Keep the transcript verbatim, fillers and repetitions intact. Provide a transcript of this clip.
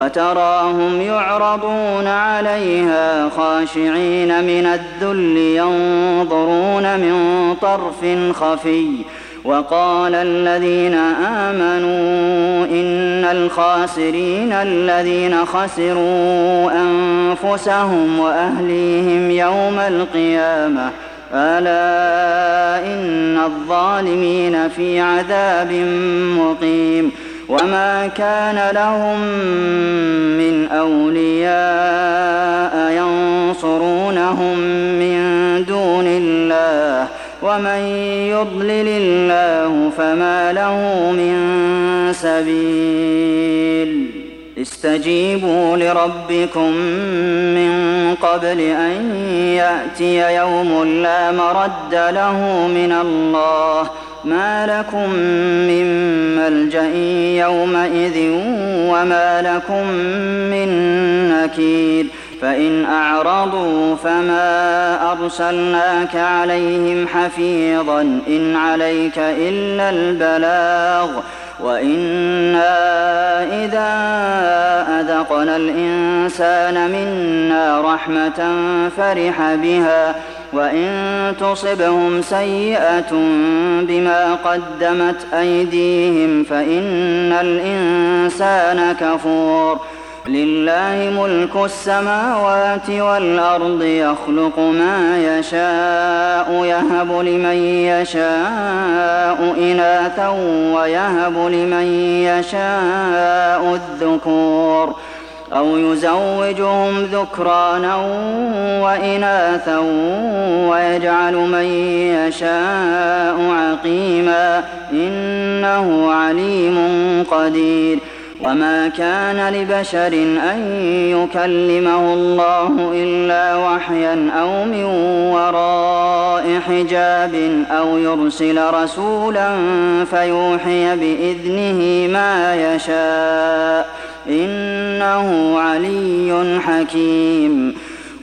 وتراهم يعرضون عليها خاشعين من الذل ينظرون من طرف خفي وقال الذين آمنوا إن الخاسرين الذين خسروا أنفسهم وأهليهم يوم القيامة ألا إن الظالمين في عذاب مقيم وما كان لهم من أولياء ينصرونهم من دون الله ومن يضلل الله فما له من سبيل استجيبوا لربكم من قبل أن يأتي يوم لا مرد له من الله ما لكم من ملجأ يومئذ وما لكم من نكير فإن أعرضوا فما أرسلناك عليهم حفيظا إن عليك إلا البلاغ وإنا إذا أذقنا الإنسان منا رحمة فرح بها وإن تصبهم سيئة بما قدمت أيديهم فإن الإنسان كفور لله ملك السماوات والأرض يخلق ما يشاء يهب لمن يشاء إناثا ويهب لمن يشاء الذكور أو يزوجهم ذكرانا وإناثا ويجعل من يشاء عقيما إنه عليم قدير وما كان لبشر أن يكلمه الله إلا وحيا أو من وراء حجاب أو يرسل رسولا فيوحي بإذنه ما يشاء إنه علي حكيم